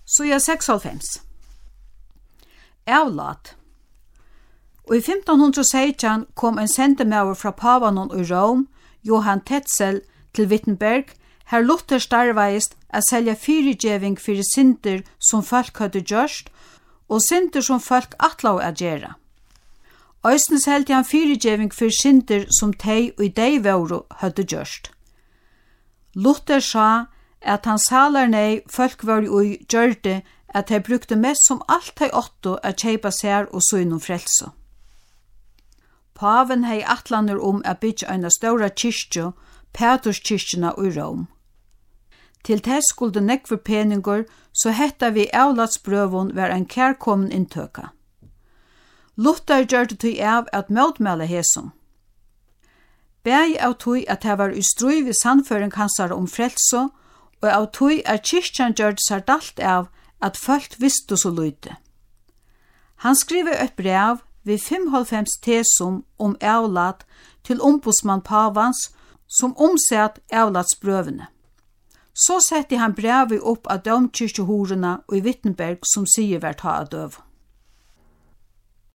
Så jeg 96. Avlat. Og i 1516 kom en sendemauer fra Pavanon i Rom, Johan Tetzel, til Wittenberg, her Luther starveist at selja fyrirgeving fyrir synder som folk hadde gjørst, og synder som folk atlau at gjera. Øysnes held han fyrirgeving fyrir synder som tei og i dei våru hadde gjørst. Luther sa at han salar nei folk var ui gjørde at de brukte mest som alt de åtto at kjeipa sær og søgnum frelso. Paven hei atlaner at byggja eina stóra kyrkju, Peturskyrkjuna i Rom. Til det skulle nekver peningur, så hetta vi avlatsbrøvun var en kærkommen inntøka. Luther gjørte tøy av at møtmæle hesum. Bæg av tøy at det var i strøy ved sannføring hansar frelso, og av tøy at kyrkjan gjørte seg dalt av at folk visste så lydde. Han skriver et brev ved 95 tesum avlat til ombudsmann Pavans, som omsett avlatsbrøvene. Så sette han brevet opp av domkyrkjehorene og i Wittenberg som sier vært ha av døv.